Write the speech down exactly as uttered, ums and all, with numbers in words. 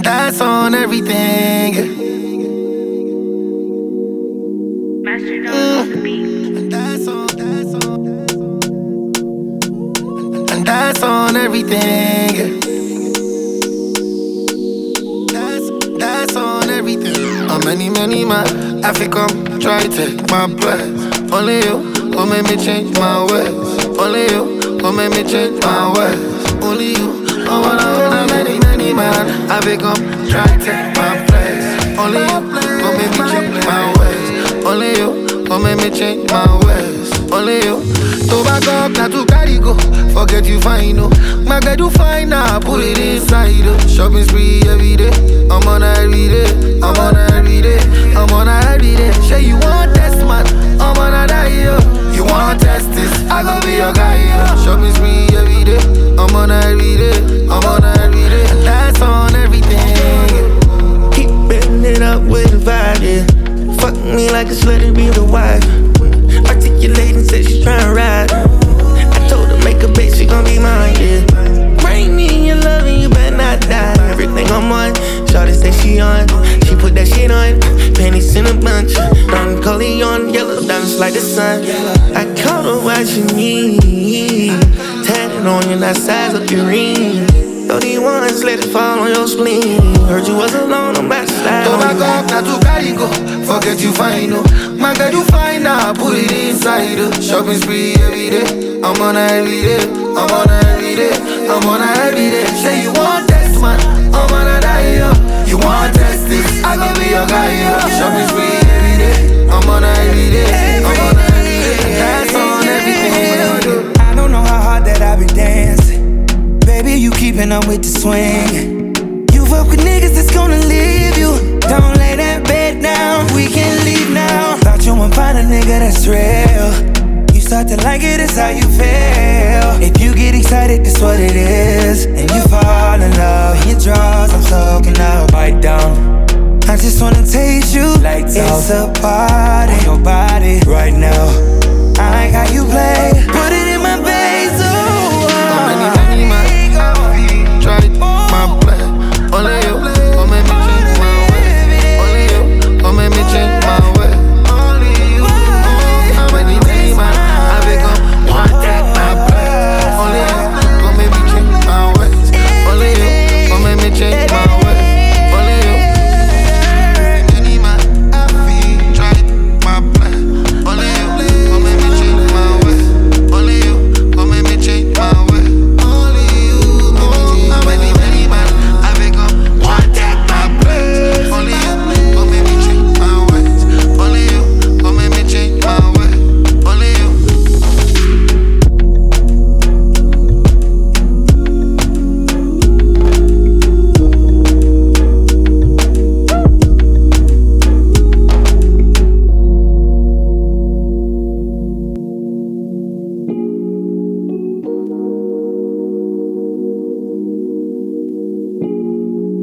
That's on everything. Master Dog on the beat. And that's on, that's on, and that's on everything. That's, that's on everything. How many, many man I fi come try take my place? Only you gon' make me change my ways. Only you gon' make me change my ways. Only you. I wanna wanna many, many man I fi come try take my place. Only you gon' make me change my ways. Only you gon' make me change my ways. Only you. To back up, not to carry go. Forget you fine, no. My girl do fine now, put it inside. Oh. Shopping spree every day. I'm on her every day. I'm on her every day. I'm on her every day. Say you want test, man. I'm on her die, yo. You want test this? I gon' be your guy, yo. Shopping spree every day. I'm on her every day. I'm on her every day. And that's on everything. Keep betting it up with the vibe, yeah. Fuck me like a slut to be the wife. Articulating, said she tryna ride. I told her make a bitch, she gon' be mine, yeah. Bring me in your love and you better not die. Everything I'm on, shawty say she on. She put that shit on, panties in a bunch. Don Corleone, yellow diamonds like the sun. I caught her watching me, tatted on you, that size up your ring. thirty ones, let it fall on your spleen. Heard you was alone, I'm about to slide To on back you. up, not to carry go. Forget you fine, no. My girl, you fine now, put it inside. Oh. Shopping spree every day. I'm on her every day. I'm on her every day. I'm on her every day. Say you want test, man. I'm on her die, yo. You want test this? I gon' be your guy, yo. Shopping spree every day. I'm on her every day. I'm on her every day. That's on everything. I don't know how hard that I be dancing. Baby, you keeping up with the swing. You fuck with niggas that's gonna leave you. Don't lay that bed down, we can leave now. Thought you would find a nigga that's real. You start to like it, it's how you feel. If you get excited, that's what it is. And you fall in love, in your drawers, I'm soaking up. Bite down, I just wanna taste you like it's a party. Your body right now,